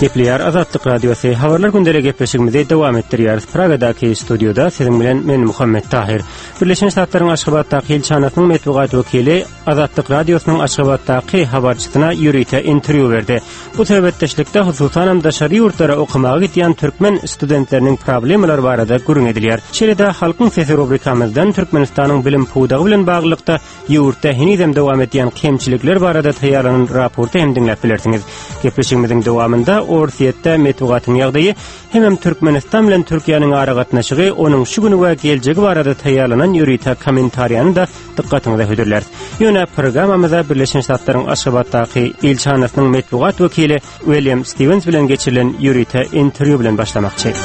Gepleyer Azatlyk Radiosu habarlar gündelik gepleşigimizi dowam etdirýäris. Pragadaki studioda siziň bilen men Muhammed Tahir. Birleşen Ştatlaryň Aşgabatdaky elçanatynyň medeniýet wekili Azatlyk Radiosynyň Aşgabatdaky habarçysyna ýürüýte interwýu berdi. Bu sebäpdeşlikde hususan daşary ýurtlara okumagy gitýän türkmen studentleriniň problemleri barada gürün edilýär. Şeýle-de halkyň sesi rubrikamyzdan Türkmenistanyň bilim puwdagy bilen baglykda ýurtda henizem dowam etýän kemçilikler barada taýýarlanan raporty hem dinläp bilersiňiz. Gepleşigimiziň dowamynda Orsiýetde metbugatyň ýagdaýy hem Türkmenistan bilen Türkiýanyň ara gatnaşygy, onuň şu güni we geljegi barada taýýarlanan ýürüýte kommentariýany da dikkatyňyza höderler. Ýöne programmamyza Birleşen Ştatlaryň Aşgabatdaky elçanatynyň medeniýet wekili William Stevens bilen geçirilen ýürüýte interwýu bilen başlamakçy.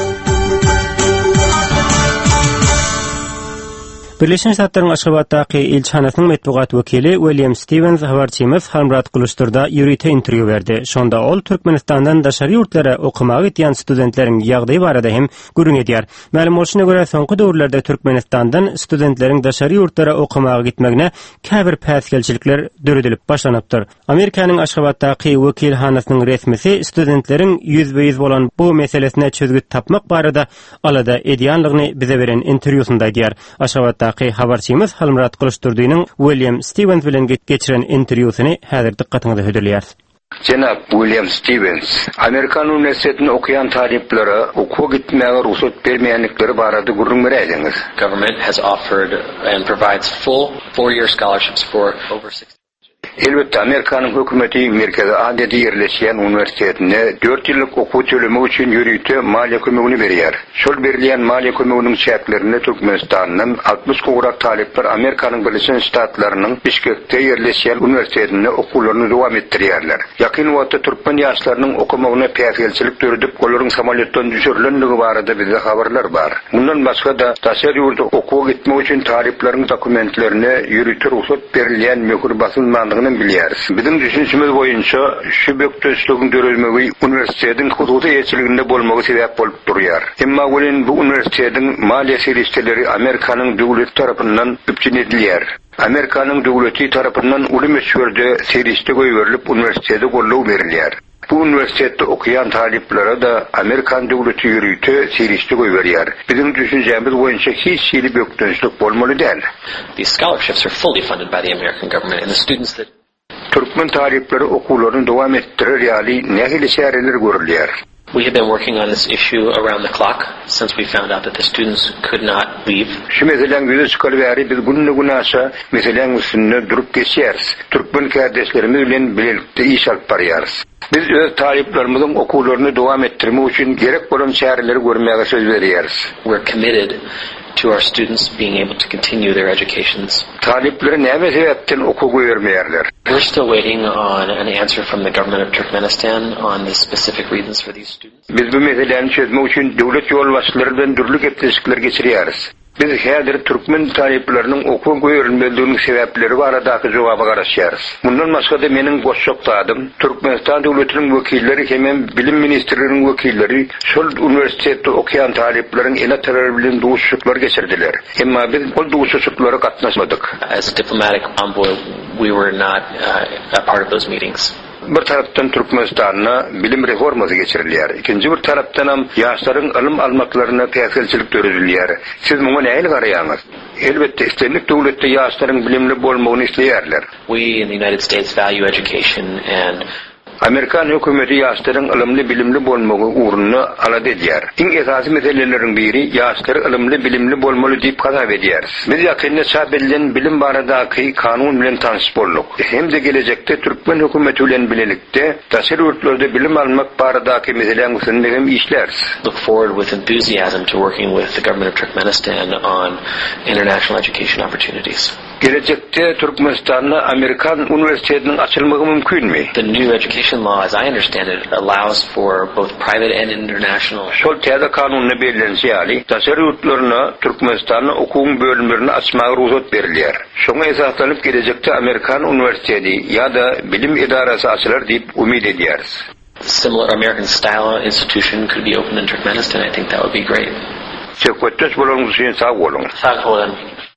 Birleşen Ştatlaryň Aşgabatdaky elçanatynyň medeniýet wekili William Stevens habarçymyz Halmrat Kılıçdurda ýürüýte interwýu berdi. Şonda ol Türkmenistandan daşary ýurtlara okumagy gitýän studentleriň ýagdaýy barada hem gürün edýär. Ma'lum bolşuna görä soňky döwürlerde Türkmenistandan studentleriň daşary ýurtlara okumagy gitmegine käbir päsgelçilikler döredilip başlanypdyr. Amerikanyň Aşgabatdaky wekilhanasynyň resmisi studentleriň %100 bolan bu meselesine çözgüt tapmak barada alada edýänligini bize beren interwýusunda diýär. Aşgabatda habarçymyz Halmrat Kılıçdurdynyň William Stevens bilen geçiren interwýusyny häzir dikkatyňyza höderler. Janab William Stevens, Amerikan Üniversitesinde okuyan taliplere okuwa gitmäge ruhsat bermeýänlikleri barada gurrun berýäňiz. Government has offered and provides full 4-year scholarships for over 60. Elbette Amerikanyň hökümeti merkezi adedi ýerleşýän üniversitetine 4 ýyllyk okuw төлemi üçin ýürüýte maliýe kömegini berýär. Şol berilýän maliýe kömeginiň şäklerini Türkmenistanyň 60 gowrak talipler Amerikanyň Birleşen Ştatlarynyň Bişkekde ýerleşýän üniversitetine okuwlaryny dowam etdirýärler. Ýakyn wagtda türkmen ýaşlarynyň okumagyna päsgelçilik döredip golaryň samolyotdan düşürilenligi barada bize habarlar bar. Bundan başga da daşary ýurtda okuwa gitmek üçin talipleriň dokumentlerini ýürüýte ruhsat berilýän möhür basylmandygyny bilýäris. Bizim düşünçemiz boýunça şu böktöçlügiň döredilmegi üniversitetiň hududy ýetkiliginde bolmagy sebäp bolup durýar. Emma bolen bu üniversitetiň maliýe servisleri Amerikanyň döwleti tarapyndan üpçün edilýär. Amerikanyň döwleti tarapyndan uly meşgulde servisde goýberilip üniversitede gollaw berilýär. Bu üniversitede okuyan taliplere de Amerikan döwleti ýürüýte servisde goýberýär. Bizim düşünjemiz boýunça hiç şeýle böktöçlük bolmaly däl. These scholarships are fully funded by the American government and the students that Türkmen talipleri okuwlaryny dowam etdirer ýaly nähili şäherler görülýär. We have been working on this issue around the clock since we found out that the students could not leave. Şu meseleň ýüze çykaryp biz günne aşa meseleň üstünde durup geçýäris. Türkmen kardeşlerimiz bilen birlikde iş alyp barýarys. Biz öz taliplerimizin okuwlaryny dowam etdirmek üçin gerek bolan şäherleri görmäge söz berýäris. We're committed to our students being able to continue their educations. Talipleri näme sebäpden okuw görmeýärler? We're still waiting on an answer from the government of Turkmenistan on the specific reasons for these students. Biz bu meseleni çözmek üçin döwlet ýolbaşçylary bilen dürli gepleşikler geçirýäris. Biz häzir türkmen talipleriniň okuw görülmediğiniň sebäpleri baradaky jogaby garaşýarys. Bundan başga da meniň goşşokdadym Türkmenistan döwletiniň wekilleri hem bilim ministrläriniň wekilleri şol üniversitede okuyan talipleriň ele terör bilen duşuşyklar geçirdiler. Emma biz ol duşuşyklary gatnaşmadyk. As a diplomatic envoy, we were not a part of those meetings. Bir tarapdan Türkmenistan'a bilim reforması geçirilýär. İkinci bir tarapdan ham ýaşlaryň ilim almaklaryna päsgelçilik döredilýär. Siz muňa näme garaýaňyz? Elbette istenlik döwletde ýaşlaryň bilimli bolmagyny isleýärler. We in the United States value education and Amerikan hökümeti ýaşlaryň ilimli bilimli bolmagy uğruna alady edýär. Iň esasy meseleleriň biri ýaşlar ilimli bilimli bolmaly diýip hasap edýär. Biz ýakynda çap edilen bilim baradaky kanun bilen tanyş boldyk. Hem de gelecekde Türkmen hökümeti bilen bilelikde daşary ýurtlarda bilim almak baradaky meseleň üstünde hem işler. Look forward with enthusiasm to working with the government of Turkmenistan on international education opportunities. Gelecekte Türkmenistan'da Amerikan üniversitelerinin açılması mümkün mü? The new education law, as I understand it, allows for both private and international. Şol täze kanunna belirlenýär. Daşary ýurtlaryna Türkmenistan'da okuw bölümlerini açmagy ruhsat berilýär. Şoňa esaslanyp gelecekte Amerikan üniversitesi ýa-da bilim idarasy açylar diýip umid edýäris. Similar American style institution could be opened in Turkmenistan. I think that would be great. Çekwettes bolanyňyz üçin sag bolun. Sag bolun.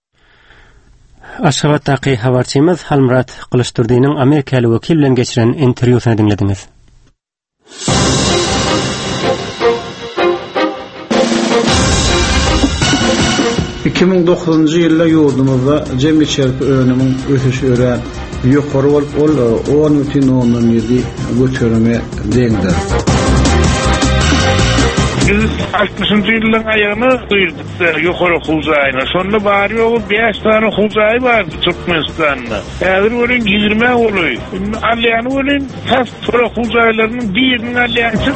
Aşgabatdaky habarçymyz Halmrat Kılıçdurdynyň Amerikaly wekil bilen geçiren interwýusyny dinlediniz. 2009-njy ýylda ýurdumyzda jemgyýet çerpi önümiň ösüşi ören ýokary bolup, ol 10,7 götürme deňdir. 60-njy ýylyň aýagyny duýdukda ýokary huzaýyna. Şonda bary ýoly 5 tane huzaý bar Türkmenistanda. Häzir ölen 20 boly. Alýany ölen has huzaýlarynyň biriniň alýansy.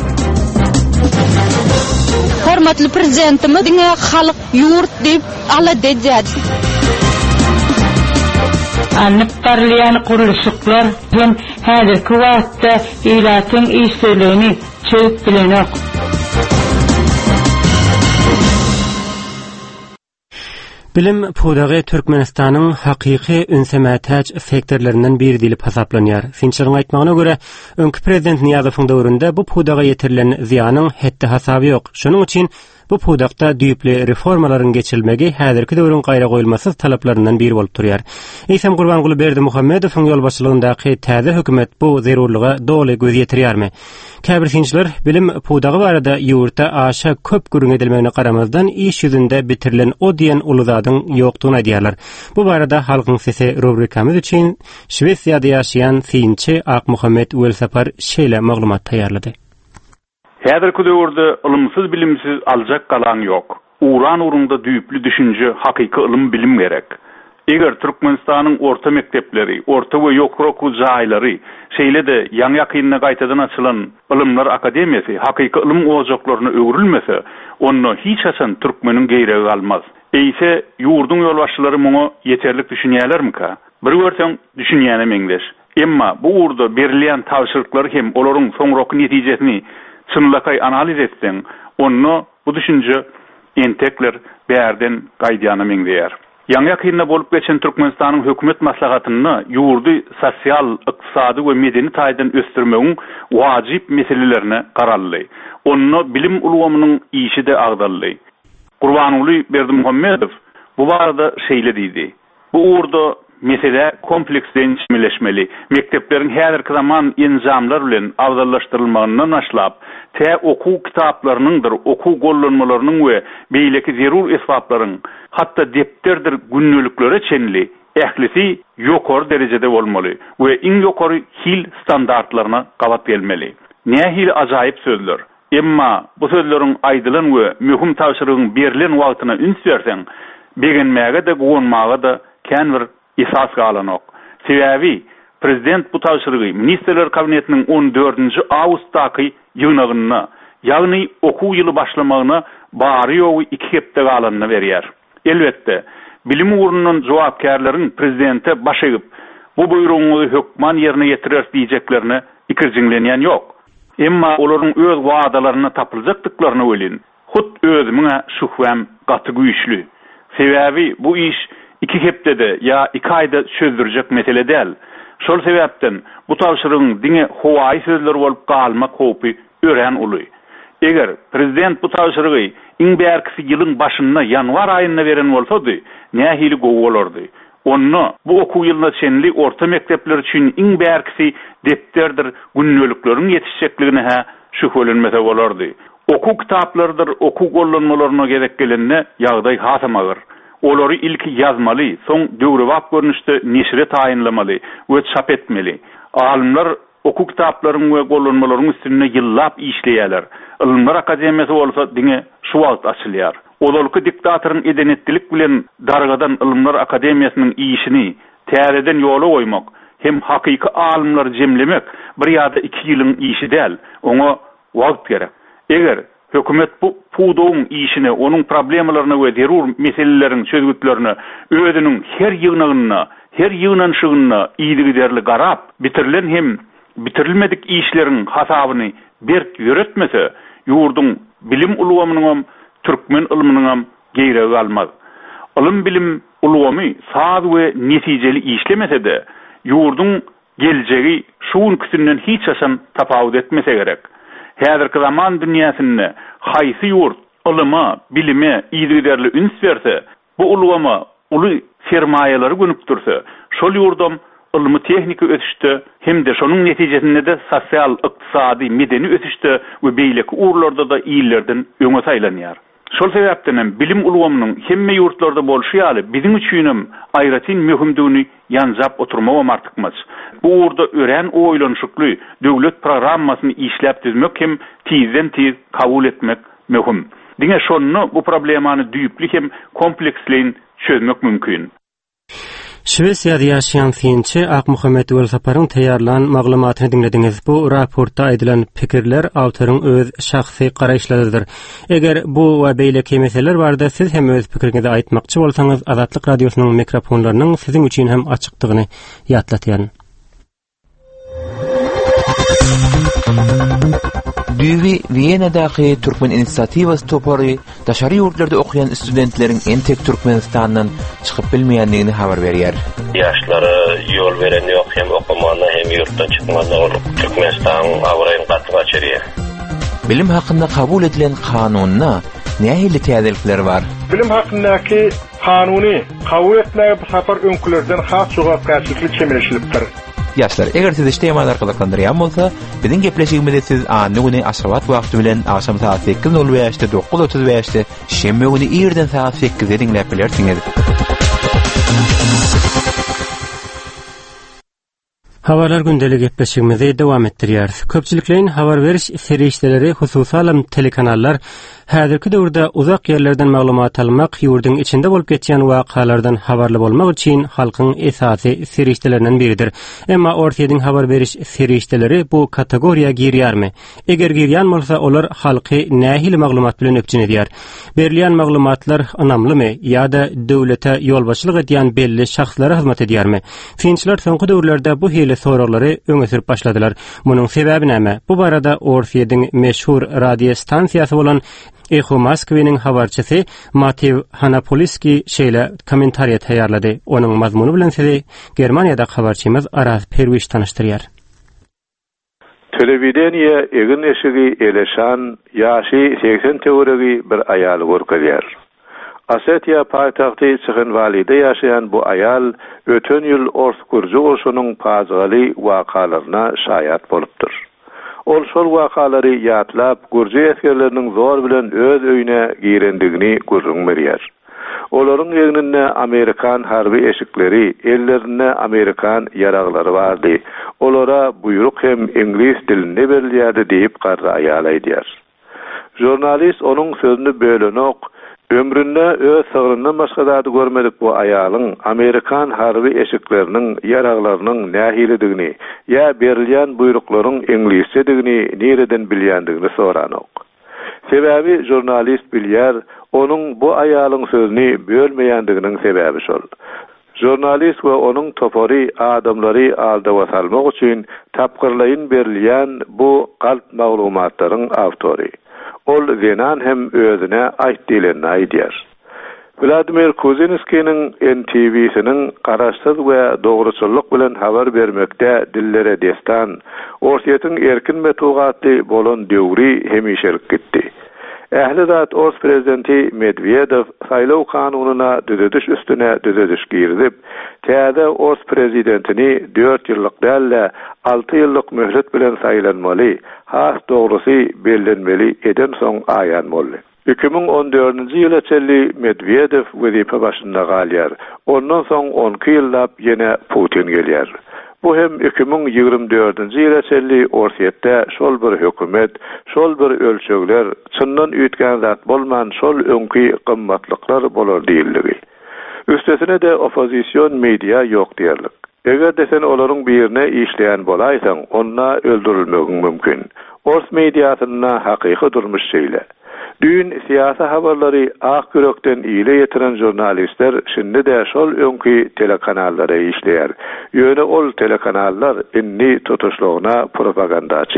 Hormatly prezidentimiz halyk ýurt diýip ala dejädi. Anlık parlayan kuruluşuklar hem häzirki wagtda ilatyň işçiligini çöp bilenok. Bilim pudagy Türkmenistanyň hakyky ünsemätäç sektorlaryndan biri diýilip hasaplanýar. Finçeriň aýtmagyna görä, öňkü prezident Niýazowyň döwründe bu pudaga ýetirilen ziýanyň hetde hasaby ýok. Şonuň üçin bu pudakda düýpli reformalaryň geçirilmegi häzirki döwrüň gaýra goýulmasy talaplaryndan biri bolup durýar. Eýsem Gurbanguly Berdimuhammedowyň ýolbaşçylygyndaky täze hökümet bu zerurlyga doly göz ýetirýärmi? Käbir finçiler bilim pudagy barada ýurtda aşa köp gürüň edilmegine garamazdan iş ýüzünde bitirilen o diýen uluzadyň ýokdugyny aýdýarlar. Bu barada halkyň sesi rubrikamyz üçin Şwesiýada ýaşaýan finçi Akmuhammed Welsapar şeýle maglumat taýýarlady. Häzirki döwürde ilmsiz bilimsiz aljak galan ýok. Uran urunda düýpli düşünje, hakyky ilim bilim gerek. Eger Türkmenistanyň orta mekdepleri, orta we ýokary okuw jaýlary, şeýle-de ýaňy ýakynna gaýtadan açylan Ilimler Akademiýasy hakyky ilim ojaklaryna öwrülmese, onu hiç haçan türkmeniň geýregi almaz. Eýse ýurduň ýolbaşçylary muňa ýeterlik düşünýärlermi-ka? Bir görseň düşünýäne meňdeş. Emma bu urda berilen tawşyryklary hem olaryň soňraky netijesini çynlakay analiz etseň, onu bu düşünje entekler bärden gaýdýany meňdeýär. Ýaňy ýakynda bolup geçen Türkmenistanyň hökümet maslahatyny ýurdy sosial, ykdysady we medeni taýdan ösdürmegiň wajyp meselelerini garaldy. Onu bilim ulgamynyň işi de agdaldy. Gurbanguly Berdimuhammedow bu barada şeýle diýdi. Bu urda mesele kompleksden çimileşmeli. Mektepleriň häzirki zaman enzamlar bilen awdallaşdyrylmagyny naşlap, okuw kitaplarynyňdyr, okuw gollanmalarynyň we beýleki zerur esbaplaryň, hatda depterdir günnelikleri çenli, ählisi ýokary derejede bolmaly we iň ýokary hil standartlaryna gawat gelmeli. Nähil ajaýyp sözler. Emma bu sözleriň aýdylan we möhüm tawşyrygyň berilen wagtyna üns berseň, begenmäge de goňmaga da känbir esas galanok. Sebäbi prezident bu tawşyrygy ministrler kabinetiniň 14-nji awgustdaky ýygynyna, ýagny okuw ýyly başlamagyna bary ýogy 2 hepde galanyny berýär. Elbetde, bilim ugrunun jogapkärleriň prezidente baş egip, bu buýrugyny hökman ýerine ýetirer diýjeklerini ikirjiňlenýän ýok. Emma olaryň öz wagdalaryna tapyljakdyklaryny welin, hut özüme şühwem gaty güýçlü. Sebäbi bu iş 2 hepdede ýa 2 aýda çözdürjek mesele däl. Şol sebäpden bu tawşyrygyň diňe howaý sözler bolup galmak howpy ören uly. Eger prezident bu tawşyrygy iň bärkisi ýylyň başynda ýanwar aýyna beren bolsady, nähili gowy bolardy. Onu bu okuw ýylyna çenli orta mektepler üçin iň bärkisi depterdir, günnelikleriň ýetişjekligine şühwelenmese bolardy. Okuw kitaplardyr, okuw gollanmalaryna gerek gelende ýagdaý hasamagyr. Olary ilki yazmaly, soň döwrewap görnüşde neşre taýinlamaly we çap etmeli. Alimler okuw kitaplaryň we gollanmalaryň üstüne ýyllap işleýärler. Ilimler Akademiýasy bolsa diňe şu wagt açylýar. Ololky diktatorun edenetlik bilen dargadan Ilimler Akademiýasynyň işini täzeden ýola goýmak hem hakyky alimler jemlemek bir ýa-da 2 ýylyň işi däl, oňa wagt gerek. Eger hökümet bu pudoň işine, onuň problemalaryna we zerur meseleleriň çözgütlerini özüniň her ýygnygyna, her ýygnanşygyna iýdigiderli garap, bitirilen hem bitirilmedik işleriň hasabyny berk ýöretmese, ýurduň bilim ulgamynyň türkmen ilminiň geýregi galmaz. Ilim bilim ulgamy saz we netijeli işlemese de, ýurduň geljegi şu ünksinden hiç haçan tapawut etmese gerek. Häzirki zaman dünýäsinde haýsy ýurt ilyma, bilime iýdigiderli üns berse, bu ulgama uly sermaýelary gönüp dursa, şol ýurdam ilmi tehnika ösüşdi, hem de şonuň netijesinde de sosial, ykdysady, medeni ösüşdi we beýleki urlarda da iýillerden öňe saýlanýar. Şol sebäpden bilim ulgamynyň hemme ýurtlarda bolşy ýaly biziň üçin aýratyn möhümdigini ýanjap oturmagam artykmaz. Bu urda ören oýlanşykly döwlet programmasyny işläp düzmek hem tizden tiz kabul etmek möhüm. Diňe şonu bu problemany düýpli hem kompleksleýin çözmek mümkin. Şwesiýada ýaşaýan synçy Akmuhammed Welsaparyň taýýarlan maglumatyny dinlediňiz. Bu raportda edilen pikirler awtoryň öz şahsy garaýşlarydyr. Eger bu we beýleki meseleler barada siz hem öz pikiriňizi aýtmakçy bolsaňyz, Azatlyk radiosynyň mikrofonlarynyň siziň üçin hem açykdygyny ýatlatýan. Düwi Wiena'daki Türkmen inisiativasy topory daşary ýurtlarda okuyan studentleriň entek Türkmenistandan çykyp bilmeýändigini habar berýär. Ýaşlary ýol beren ýok, hem okumanda hem ýurtdan çykmanda olup Türkmenistan awraýyn gatnaşyp açýar. Bilim hakynda kabul edilen kanunyna nähili täzelikler bar? Bilim hakyndaky kanuny kabul etmäge bu sapar öňkülerden has jogapkärçilikli çemelişilipdir. Yaşlar, eger siz işteýman arkalıklandyrýan bolsa, biziň gepleşigimizde siz anny güni aşgabat wagty bilen akşam saat 8:05-de 9:35-de şemme güni ýerden saat 8-de dinläp bilersiňiz. Habarlar gündelik gepleşigimizi dowam etdirýär. Köpçüliklerin habar beriş serişdeleri, hususalam telekanallar häzirki döwürde uzak ýerlerden maglumat almak, ýurduň içinde bolup geçýän wakalardan habarly bolmak üçin halkyň esasy serişdelerinden biridir. Emma ortaýyň habar beriş serişdeleri bu kategoriýa girýärmi? Eger girýän bolsa, olar halky nähili maglumat bilen öpçün edýär? Berilýän maglumatlar anamlymy ýa-da döwlete ýolbaşçylyk edýän belli şahslara hyzmat edýärmi? Finçler soňky döwürlerde bu hili soraglary öňe sürüp başladylar. Munyň sebebi näme? Bu barada ortaýyň meşhur radio stansiýasy bolan Echo Moskwynyň habarçysy Matew Hanapoliski şeýle kommentariýa taýýarlady. Onuň mazmuny bilen sizi Germaniýada habarçymyz Araz Perwiş tanıştyrýar. Telewizioniýa egin eşigi eleşan ýaşy 80 töweregi bir aýal görkezýär. Asetiya paýtagty Çyhynwalyda ýaşaýan bu aýal ötön ýyl Ors Gürji urşunyň paýgaly wakalaryna şaýat bolupdyr. Ol şol wakalary ýatlap, Gürji eskerleriniň zor bilen öz öýüne girendigini görüň berýär. Olaryň ýeňinde Amerikan harby eşikleri, ellerinde Amerikan ýaraglary bardy. Olara buyruk hem İnglis dilinde berilýärdi diýip garry aýal aýdýar. Jurnalist onuň sözüni bölenok, ömründe öz sığryndan başga zady görmedik bu aýalyň Amerikan harby eşikleriniň ýaraglarynyň nähilidigini ýa berilýän buyruklaryň İnglisçedigini nereden bilýändigini soranok. Sebäbi jurnalist bilýär, onuň bu aýalyň sözüni bölmeýändiginiň sebäbi şol. Jurnalist we onuň topory adamlary aldaba salmak üçin tapgyrlaýyn berilýän bu galp maglumatlaryň awtory. Ol zenan hem özüne aýtdylyny aýdýar. Vladimir Kuzinskiň NTV-siniň garaşsyz we dogruçylyk bilen habar bermekde dillere destan, orsiýetin erkin metugaty bolan döwri hemişelik gitdi. Ähli zat Ors prezidenti Medvedev saýlaw kanunyna düzediş üstüne düzediş girdip, täze Ors prezidentini 4 ýyllyk dälle 6 ýyllyk möhlet bilen saýlanmaly, has dogrusy bellenmeli eden soň aýanmaly. 2014-nji ýyla çelli Medvedev wezipe başynda galýar. Ondan soň 12 ýyllap ýene Putin gelýär. Bu hem 2024-nji ýyla çelli Orsiýetde şol bir hökümet, şol bir ölçegler, çyndan üýtgän zat bolman şol öňki gymmatlyklar bolar diýildigi. Üstesine de opozisiýon media ýok diýerlik. Eger desen olaryň birine işleýän bolaýsaň, onna öldürilmegi mümkin. Ors mediasyna hakyky durmuş şeýle. Dün siyasi habarlary ak yürekden ýyle ýetiren jurnalistler şimdi de şol öňki telekanallara işleýär. Ýöne ol telekanallar inni tutuşlugyna propagandaçy.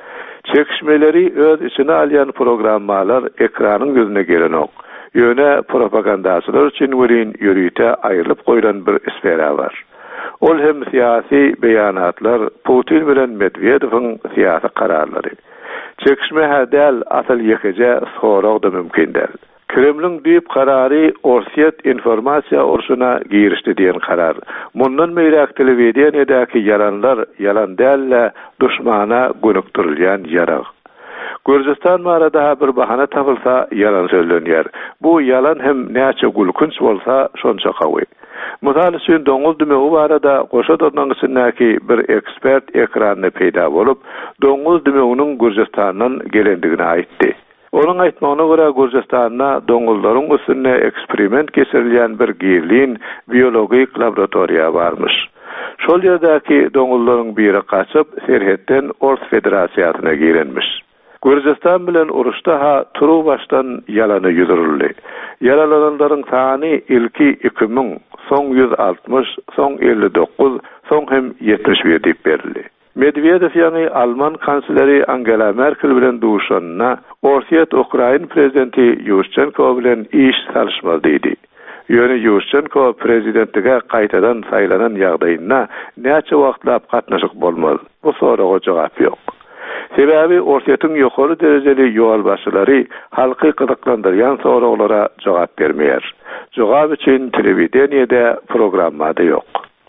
Çekişmeleri öz içine alýan programmalar ekranyň gözüne gelenok. Ýöne propagandaçylar üçin werin ýürüýte aýrylyp goýulan bir sfera bar. Ol hem siyasi beýanatlar, Putin bilen Medvedewiň siyasi kararlary. Çekişme hädäl asal ýekeje sorag da mümkindir. Kremlin diýip karary Orsiýet informasiýa urşuna girişdi diýen karar. Mundan meýrak telewizioniýadäki yalanlar yalan dälle duşmana gönükdirilýän ýarag. Gürcistan marada bir bahana tapılsa yalan söylenýär. Bu yalan hem näçe gülkünç bolsa şonça gawy. Misal üçin doňul dümegi barada goşa durnangysyndaki bir ekspert ekranyna peýda bolup, doňul dümeginiň Gürcistandan gelendigini aýtdy. Onun aýtmagyna görä Gürcistanna doňullaryň üstüne eksperiment geçirilýän bir girliň biologik laboratoriýa barmyş. Şol ýerdäki doňullaryň biri kaçyp serhetden Ors Federasiýasyna girenmiş. Gürcistan bilen uruşda ha turu baştan yalany ýüzürildi. Yaralananlaryň sany ilki 2000, soň 160, soň 59, soň hem 71 diýip berildi. Medvedev ýani Alman kansleri Angela Merkel bilen duşanyna Orsiýet Ukraina prezidenti Yushchenko bilen iş salışmaly diýdi. Ýöne Yushchenko prezidentlige gaýtadan saýlanan ýagdaýyna näçe wagtlap gatnaşyk bolmaly? Bu soraga jogap ýok. Sebebi Orsiýetyň ýokary derejeli ýol başlary halky gyzyklandyrýan soraglara jogap bermeýär. Jogap üçin telewideniyede programmada ýok.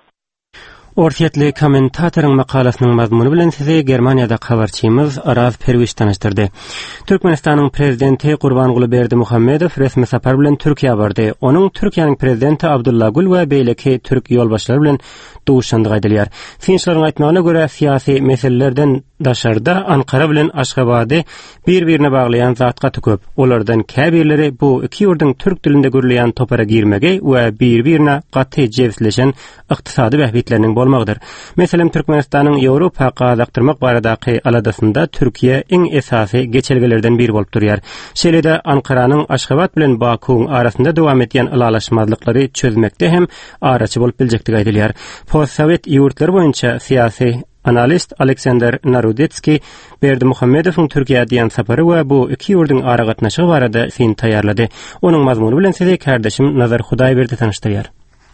Orsiýetli kommentatoryň makalasynyň mazmuny bilen size Germaniýada habarçymyz Araz Perwiş tanıştyrdy. Türkmenistanyň prezidenti Gurbanguly Berdimuhammedow resmi sapar bilen Türkiýe bardy. Onuň Türkiýanyň prezidenti Abdullah Gül we beýleki türk ýolbaşlary bilen duşandy gaýdylýar. Finçlaryň aýtmagyna görä syýasy meselelerden daşarda Ankara bilen Aşgabaty bir-birine baglayan zatga tököp. Olardan käbirleri bu iki ýurdyň türk dilinde görülýän topara girmege we bir-birine gaty jewsleşen ykdysady bähbitleriniň bolmagydyr. Meselem Türkmenistanyň Ýewropa gazaktyrmak baradaky aladasynda Türkiýe iň esasy geçelgelerden biri bolup durýar. Şeýle-de Ankaranyň Aşgabat bilen Bakuň arasynda dowam etýän alalaşmazlyklary çözmekde hem araçy bolup biljekdigi aýdylýar. Postsovet ýurtlary boýunça syýasy analist Aleksander Narudetski Berdimuhammedowyň Türkiýe diýen sapary we bu iki ýurdyň ara gatnaşygy barada film taýýarlady. Onuň mazmuny bilen size kardeşim Nazar Hudaýberdi tanıştyrýar.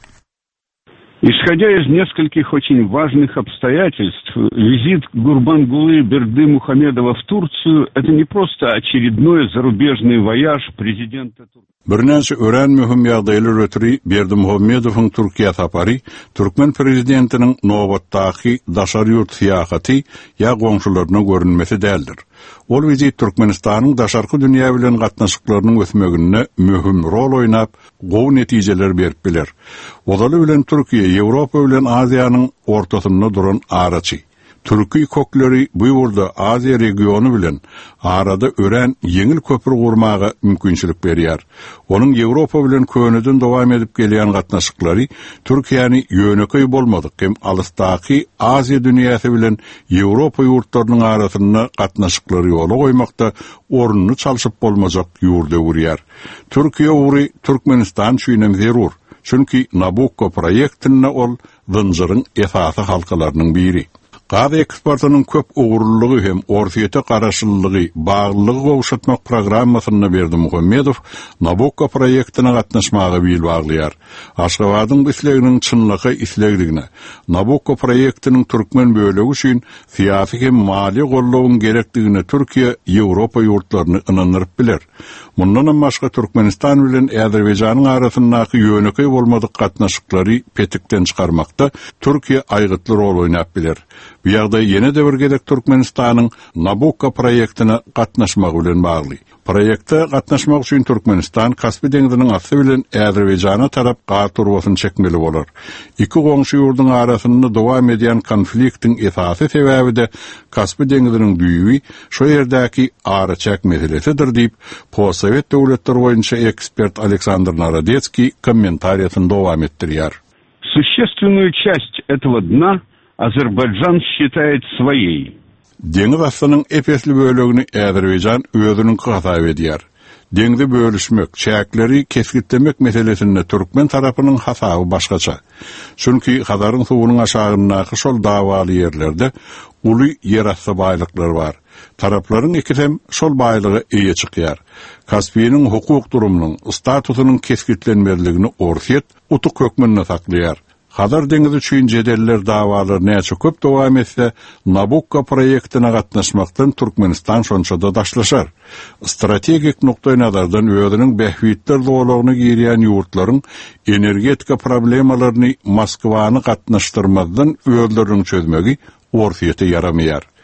Исходя из нескольких очень важных обстоятельств, визит Гурбангулы Бердымухамедова в Турцию – это не просто очередной зарубежный вояж президента Турции. Birnäçe ören möhüm ýagdaýlar ötüri Berdimuhammedowyň Türkiýe sapary, Türkmen prezidentiniň nobatdaky daşary ýurt syýahaty ýa goňşularyna görünmesi däldir. Ol vizit Türkmenistanyň daşarky dünýä bilen gatnaşyklarynyň ösmegine möhüm rol oýnap, gowy netijeler berip biler. Odaly bilen Türkiýe, Ýewropa bilen Aziýanyň ortasynda duran araçy. Türkiýe kökleri bu ýurda Aziýa regiony bilen arada ören ýeňil köpür gurmaga mümkinçilik berýär. Onuň Ýewropa bilen könüden dowam edip gelýän gatnaşyklary Türkiýany ýöneköý bolmadyk hem alysdaky Aziýa dünýäsi bilen Ýewropa ýurtlarynyň arasynda gatnaşyklary ýola goýmakda ornuny çalyşyp bolmajak ýurda urýar. Türkiýe ury Türkmenistan şüýnem zerur. Çünki Nabucco proýektine ol zynjyryň esasy halkalarynyň biri. Gaz eksportynyň köp ugurlygy hem orsiýete garaşyllygy, baglylygy gowşatmak programmasyny Berdimuhammedow Nabucco proýektine gatnaşmagy bil baglaýar. Aşgabatyň isleginiň çynlygy islegdigine, Nabucco proýektiniň türkmen bölegi üçin syýasy hem mali gollawyň gerekdigine Türkiýe Ýewropa ýurtlaryny ynanyryp biler. Mundan başga Türkmenistan bilen Azerbaýjanyň arasyndaky ýöneköý bolmadyk gatnaşyklary petikden çykarmakda Türkiýe aýgytly rol oýnap biler. Bu ýagdaý ýene-de bir gedek Türkmenistanyň Nabucco proýektine gatnaşmagy bilen bagly. Proýekte gatnaşmak üçin Türkmenistan Kaspy deňiziniň asy bilen Azerbaýjana tarap gat turwasyny çekmeli bolar. Iki goňşy ýurdyň arasynda dowam edýän konfliktiň esasy sebebi de Kaspy deňiziniň büýügi, şo ýerdäki araçak meselesidir diýip Postsovet döwletleri boýunça ekspert Aleksander Narodецкий комментариясын дowam etdirýär. Существенную часть этого дна Азербайджан считает своей. Deňiz asynyň epesli bölegini Azerbaýjan özüniň hasap edýär. Deňizi bölüşmek, çäkleri keskitlemek meselesinde Türkmen tarapynyň hasapy başgaça. Çünki Hazaryň suwunyň aşagyndaky şol dawaly ýerlerde uly ýerasty baýlyklary bar. Taraplaryň ikisem şol baýlygy eýe çykýar. Kaspiynyň hukuk durumynyň, statusynyň keskitlenmeliligini Orsiýet utuk hökmünde saklaýar. Hazar deňizi üçin jedeller dawalary näçe köp dowam etse, Nabucco proýektine gatnaşmakdan Türkmenistan şonçada daşlaşar. Strategik noktaý nazardan özüniň bähwitler dowlagyny girýän ýurtlaryň energetika problemalaryny Moskwany gatnaşdyrmazdan özleriň çözmegi Orsiýete yaramaýar.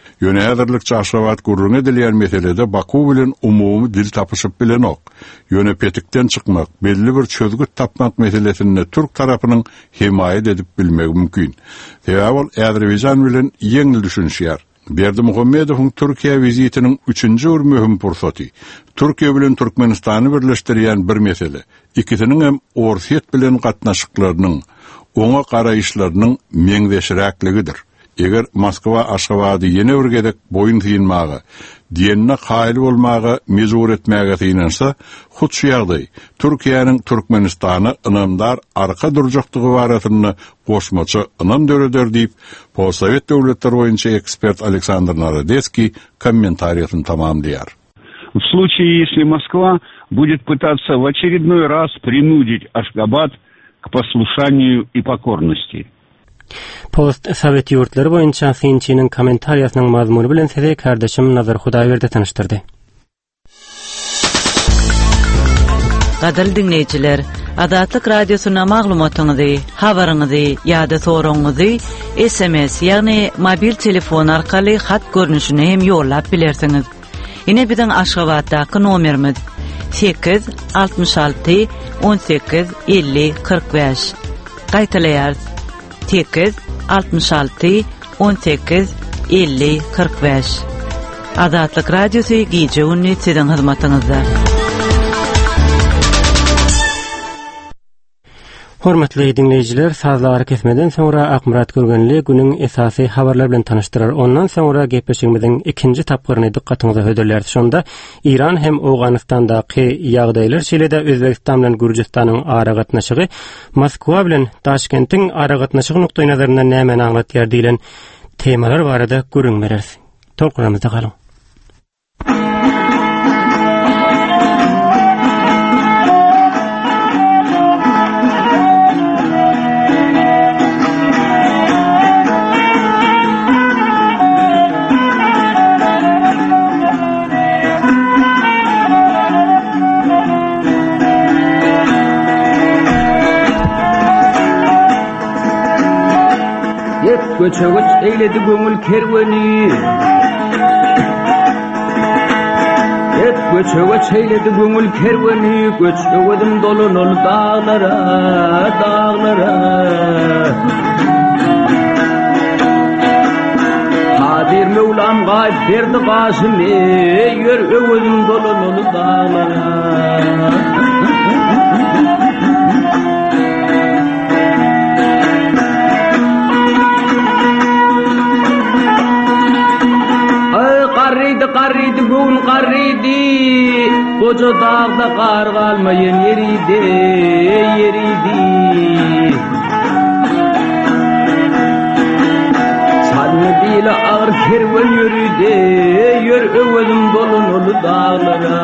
Ýöne häzirlikçe Aşgabat gurrun edilen meselede Baku bilen umumy dil tapyşyp bilen ok. Ýöne petikden çykmak, belli bir çözgüt tapmak meselesinde Türk tarapynyň himayet edip bilmegi mümkin. Sebäbi Azerbaýjan bilen ýeňil düşünýär. Berdimuhammedowyň Türkiýe vizitiniň 3-nji bir möhüm pursaty. Türkiýe bilen Türkmenistany birleşdirýän bir mesele. Ikisiniň hem orsiýet bilen gatnaşyklarynyň, oňa garaýyşlarynyň meňzeşiräkligidir. Eger Moskwa Aşgabaty ýene bir gedek boyun syynmagy, diýenine gaýly bolmagy mezur etmäge syňansa, hut şu ýagdaý Türkiýanyň Türkmenistany ynamdar arka durjakdygy baratyny goşmaçy ynam döreder diýip, Possovet döwletleri boýunça ekspert Aleksandr Narodецкий комментарийын тамамlaýar. В случае, если Москва будет пытаться в очередной раз принудить Ашгабад к послушанию и покорности. Post-Sovet ýurtlary boýunça synçynyň kommentariýasynyň mazmuny bilen size kardeşim Nazar Hudaýberde tanıştyrdy. Gadal dinleyijiler, Adatlyk radiosyna maglumatyňyzy, habaryňyzy ýa-da soraňyzy SMS ýagny mobil telefon arkaly hat görnüşine hem ýollap bilersiňiz. Ine biziň Aşgabatdaky nomerimiz 8 66 18 50 45. Gaýtalaýar 8 66 18 50 45. Adatlyk radiosu gije ünni siziň hyzmatyňyzda. Hormatly dinleyijiler, sazlary kesmeden soňra Akmurat Gürgenli günüň esasy habarlar bilen tanıştyrar. Ondan soňra gepleşigimiziň ikinji tapgyryny dikkatyňyza höderler. Şonda İran hem Awganistandaky ýagdaýlar şeýle-de Özbekistan bilen Gürjistanyň ara gatnaşygy, Moskwa bilen Taşkentiň ara gatnaşygy nukdaý nazaryndan näme aňlatýar diýilen temalar barada görüň berersiň. Tolkuramyzda galyň. Göçögüç eyledi göňül kerweni. Göçögüç eyledi göňül kerweni. Göçögüdüm dolunul dağlara, dağlara. Kadir Mevlam gaýp berdi gaşymy, ýörgüdüm dolunul dağlara. Qarridi gün qarridi Koca dağda qar qalmayan yeridi yeridi Sadını dile ağır kervan yürüdi Yür övedim dolunulu dağlara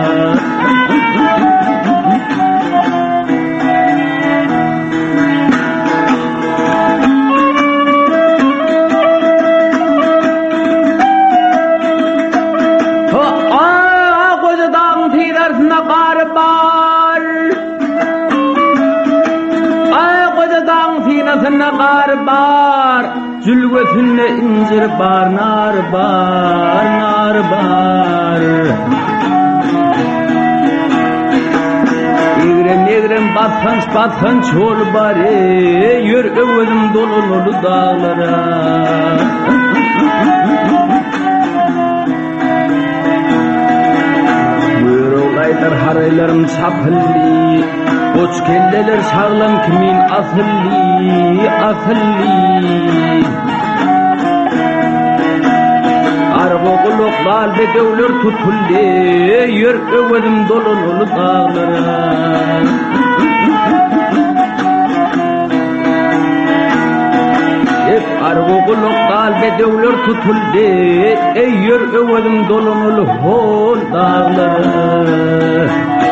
bar Zülgötünle incir bar nar bar nar bar Egrem batsan çol bari Yür övedim dolunulu dağlara Buyurullaylar haraylarım sapılli Koç kelleler sağlam kimin asılli, asılli Argo kuluk galbe devler tutulli Yür övedim dolunulu dağlara Argo kuluk galbe devler tutulli Yür övedim dolunulu hol dağlara